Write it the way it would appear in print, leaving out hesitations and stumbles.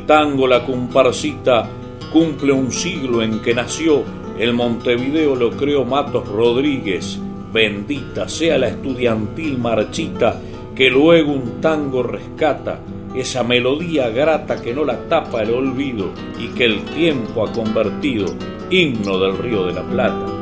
tango La Comparsita cumple un siglo en que nació, el Montevideo lo creó Matos Rodríguez. Bendita sea la estudiantil marchita que luego un tango rescata, esa melodía grata que no la tapa el olvido y que el tiempo ha convertido himno del Río de la Plata.